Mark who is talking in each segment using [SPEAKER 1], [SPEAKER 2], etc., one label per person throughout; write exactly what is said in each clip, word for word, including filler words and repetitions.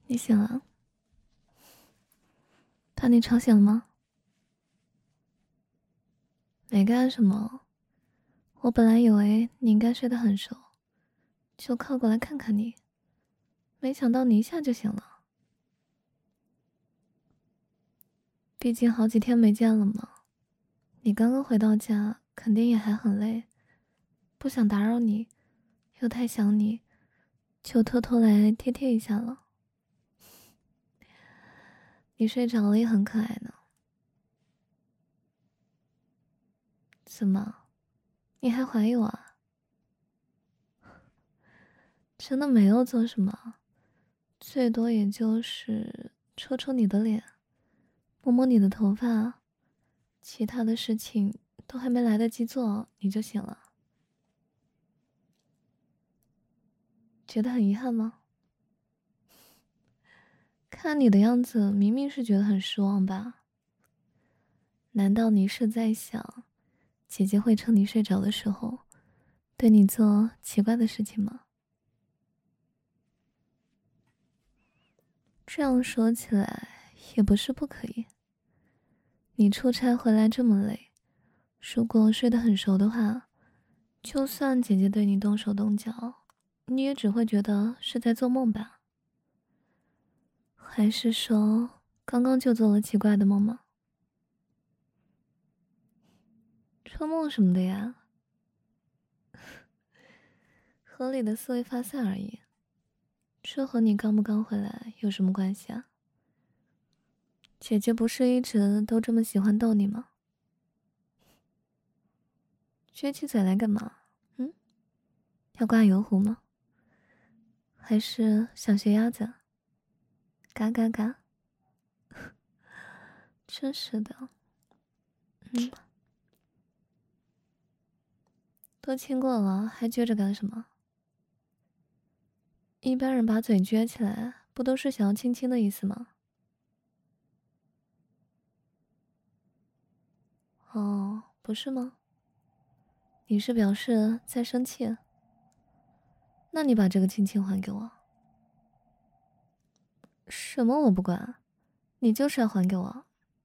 [SPEAKER 1] 你醒了？把你吵醒了吗？没干什么，我本来以为你应该睡得很熟，就靠过来看看你，没想到你一下就醒了。毕竟好几天没见了嘛，你刚刚回到家，肯定也还很累，不想打扰你，又太想你，就偷偷来贴贴一下了。你睡着了也很可爱呢。怎么，你还怀疑我啊？真的没有做什么，最多也就是戳戳你的脸，摸摸你的头发，其他的事情都还没来得及做，你就醒了。觉得很遗憾吗？看你的样子，明明是觉得很失望吧？难道你是在想，姐姐会趁你睡着的时候，对你做奇怪的事情吗？这样说起来，也不是不可以。你出差回来这么累，如果睡得很熟的话，就算姐姐对你动手动脚，你也只会觉得是在做梦吧？还是说，刚刚就做了奇怪的梦吗？春梦什么的呀，合理的思维发散而已。这和你刚不刚回来有什么关系啊？姐姐不是一直都这么喜欢逗你吗？撅起嘴来干嘛？嗯，要刮油壶吗？还是想学鸭子？嘎嘎嘎！真是的，嗯，都亲过了，还撅着干什么？一般人把嘴撅起来，不都是想要亲亲的意思吗？哦，不是吗？你是表示在生气？那你把这个亲亲还给我。什么我不管，你就是要还给我。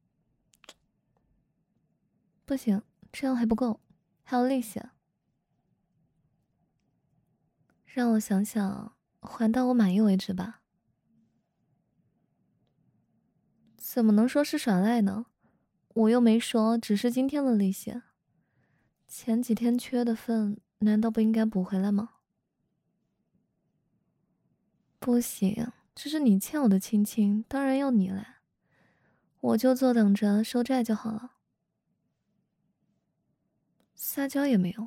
[SPEAKER 1] 不行，这样还不够，还有利息。让我想想，还到我满意为止吧。怎么能说是耍赖呢？我又没说只是今天的利息，前几天缺的份难道不应该补回来吗？不行，这是你欠我的亲亲，当然要你来，我就坐等着收债就好了。撒娇也没用。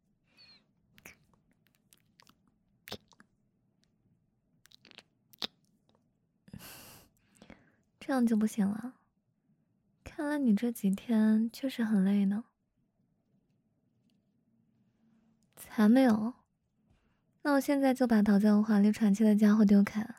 [SPEAKER 1] 这样就不行了？看来你这几天确实很累呢。才没有。那我现在就把倒在我怀里喘气的家伙丢开。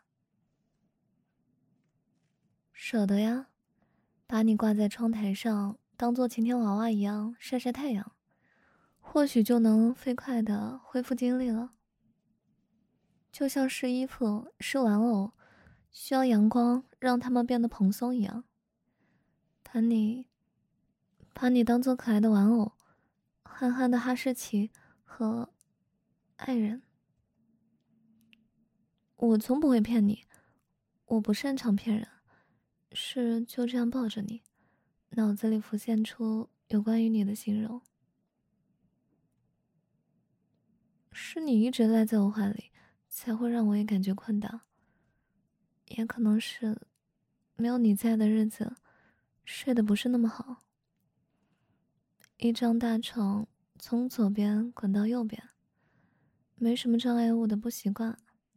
[SPEAKER 1] 舍得呀，把你挂在窗台上，当做晴天娃娃一样晒晒太阳，或许就能飞快的恢复精力了。就像是衣服、是玩偶，需要阳光让它们变得蓬松一样。把你，把你当做可爱的玩偶，憨憨的哈士奇和爱人。我从不会骗你，我不擅长骗人，是就这样抱着你，脑子里浮现出有关于你的形容。是你一直赖在我怀里，才会让我也感觉困倒。也可能是没有你在的日子，睡得不是那么好。一张大床从左边滚到右边，没什么障碍物的不习惯。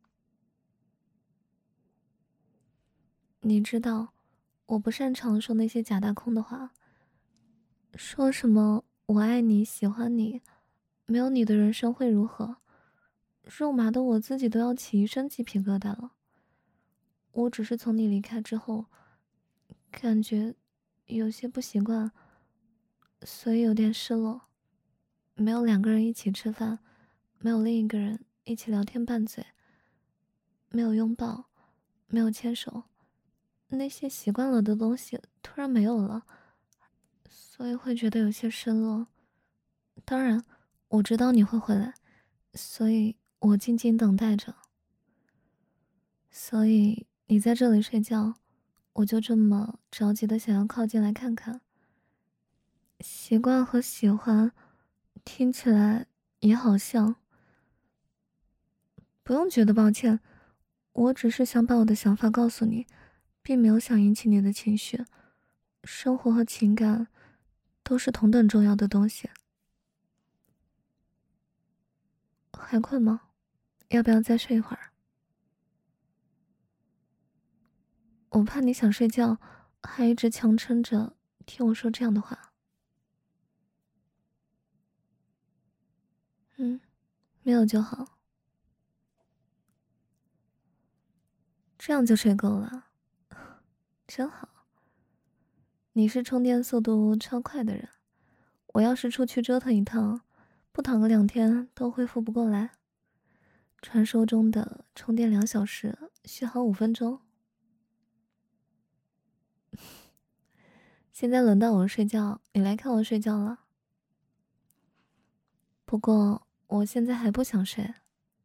[SPEAKER 1] 你知道，我不擅长说那些假大空的话，说什么我爱你、喜欢你，没有你的人生会如何？肉麻的我自己都要起一身鸡皮疙瘩了。我只是从你离开之后，感觉有些不习惯，所以有点失落。没有两个人一起吃饭，没有另一个人一起聊天拌嘴，没有拥抱， 没有牵手，那些习惯了的东西突然没有了，所以会觉得有些失落。当然，我知道你会回来，所以我静静等待着。所以你在这里睡觉，我就这么着急的想要靠近来看看。习惯和喜欢，听起来也好像。不用觉得抱歉，我只是想把我的想法告诉你，并没有想引起你的情绪。生活和情感都是同等重要的东西。还困吗？要不要再睡一会儿？我怕你想睡觉，还一直强撑着听我说这样的话。嗯，没有就好，这样就睡够了，真好。你是充电速度超快的人，我要是出去折腾一趟，不躺个两天都恢复不过来。传说中的充电两小时，续航五分钟。现在轮到我睡觉，你来看我睡觉了。不过我现在还不想睡。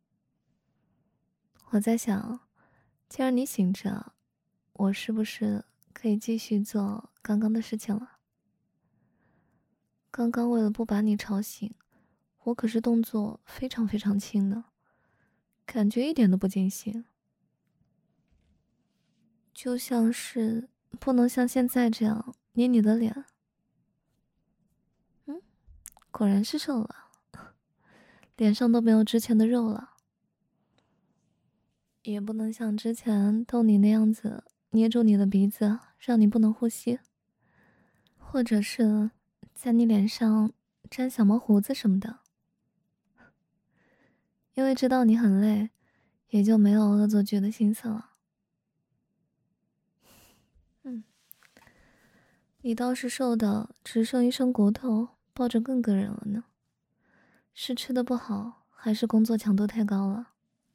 [SPEAKER 1] 我在想，既然你醒着，我是不是可以继续做刚刚的事情了？刚刚为了不把你吵醒，我可是动作非常非常轻的，感觉一点都不惊醒，就像是不能像现在这样捏你的脸。嗯，果然是瘦了，脸上都没有之前的肉了。也不能像之前逗你那样子捏住你的鼻子，让你不能呼吸，或者是在你脸上粘小毛胡子什么的。因为知道你很累，也就没有恶作剧的心思了。嗯，你倒是瘦的只剩一身骨头，抱着更个人了呢。是吃的不好，还是工作强度太高了？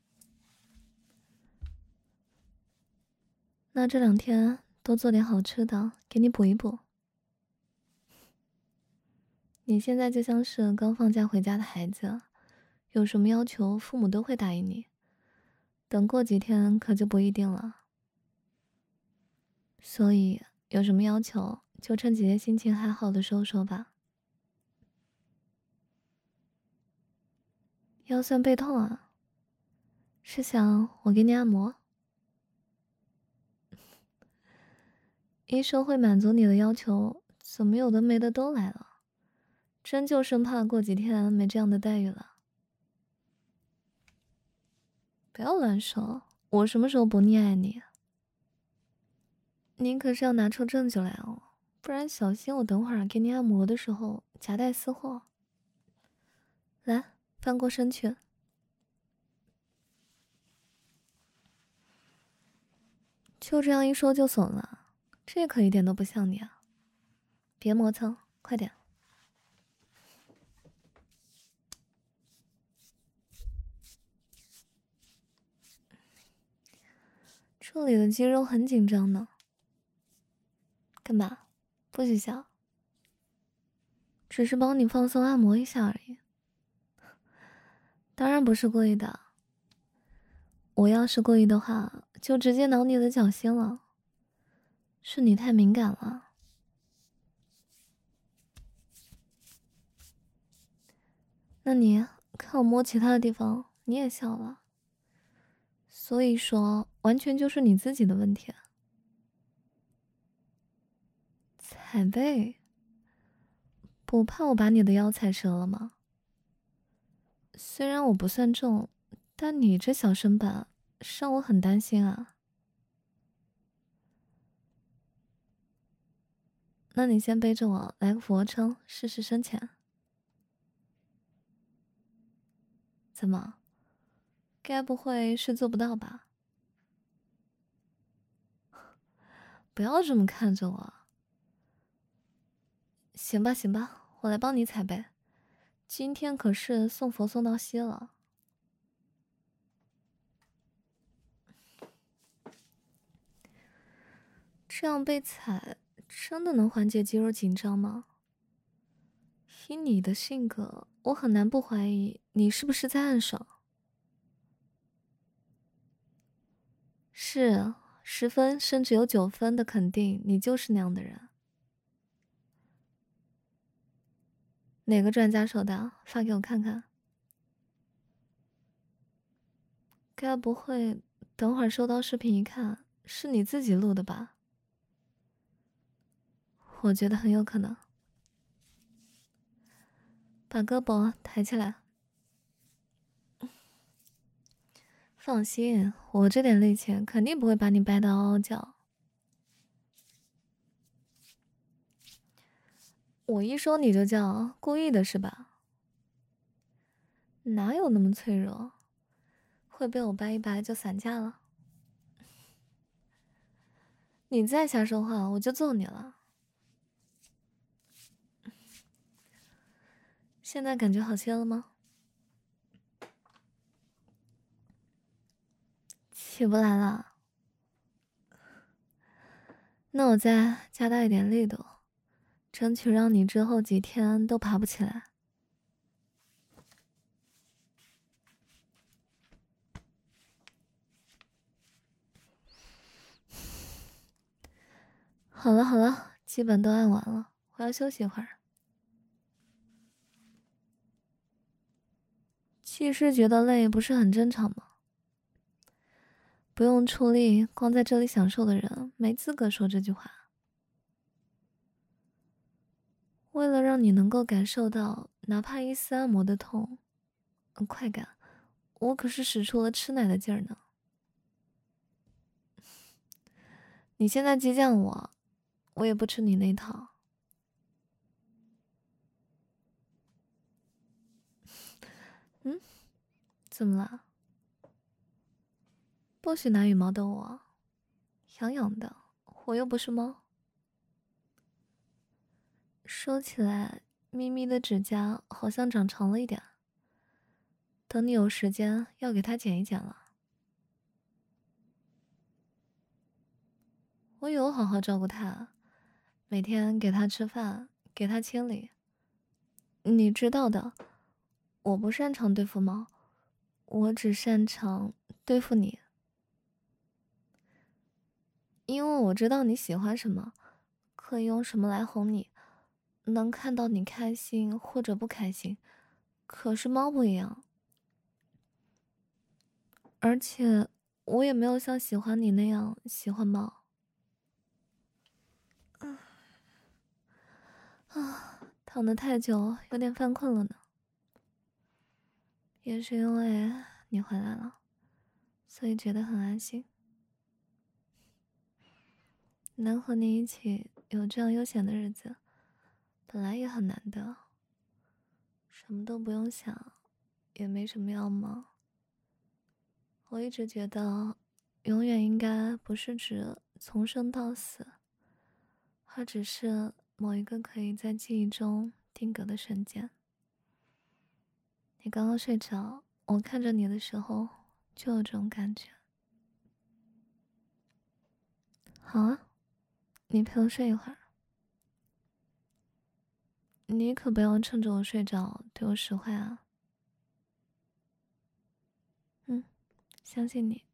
[SPEAKER 1] 那这两天多做点好吃的，给你补一补。你现在就像是刚放假回家的孩子，有什么要求，父母都会答应你。等过几天可就不一定了。所以有什么要求，就趁姐姐心情还好的时候说吧。腰酸背痛啊？是想我给你按摩？医生会满足你的要求，怎么有的没的都来了？真就生怕过几天没这样的待遇了。不要乱说，我什么时候不溺爱你？您可是要拿出证据来哦，不然小心我等会儿给你按摩的时候夹带私货。来，翻过身去。就这样一说就怂了，这可一点都不像你啊！别磨蹭，快点。这里的肌肉很紧张呢。干嘛？不许笑。只是帮你放松按摩一下而已。当然不是故意的。我要是故意的话，就直接挠你的脚心了。是你太敏感了。那你看我摸其他的地方，你也笑了。所以说，完全就是你自己的问题。踩背？不怕我把你的腰踩折了吗？虽然我不算重，但你这小身板让我很担心啊。那你先背着我来个俯卧撑，试试深浅。怎么？该不会是做不到吧？不要这么看着我。行吧，行吧，我来帮你踩背。今天可是送佛送到西了。 这样被踩真的能缓解肌肉紧张吗？以你的性格，我很难不怀疑你是不是在暗爽。是，十分甚至有九分的肯定，你就是那样的人。哪个专家说的？发给我看看。该不会等会儿收到视频一看，是你自己录的吧？我觉得很有可能。把胳膊抬起来。放心，我这点力气肯定不会把你掰得嗷嗷叫。我一说你就叫，故意的是吧？哪有那么脆弱？会被我掰一掰就散架了。你再瞎说话，我就揍你了。现在感觉好些了吗？起不来了。那我再加大一点力度，争取让你之后几天都爬不起来。好了好了，基本都按完了，我要休息一会儿。其实觉得累不是很正常吗？不用出力，光在这里享受的人没资格说这句话。为了让你能够感受到哪怕一丝按摩的痛、呃快感，我可是使出了吃奶的劲儿呢。你现在激将我，我也不吃你那套。嗯，怎么了？不许拿羽毛逗我，痒痒的，我又不是猫。说起来，咪咪的指甲好像长长了一点，等你有时间要给它剪一剪了。我有好好照顾它，每天给它吃饭，给它清理。你知道的，我不擅长对付猫，我只擅长对付你。因为我知道你喜欢什么，可以用什么来哄你，能看到你开心或者不开心。可是猫不一样，而且我也没有像喜欢你那样喜欢猫。啊，躺得太久，有点犯困了呢。也是因为你回来了，所以觉得很安心。能和你一起有这样悠闲的日子，本来也很难得。什么都不用想，也没什么要忙。我一直觉得，永远应该不是指从生到死，而只是某一个可以在记忆中定格的瞬间。你刚刚睡着，我看着你的时候，就有这种感觉。好啊，你陪我睡一会儿。你可不要趁着我睡着对我使坏啊。嗯，相信你。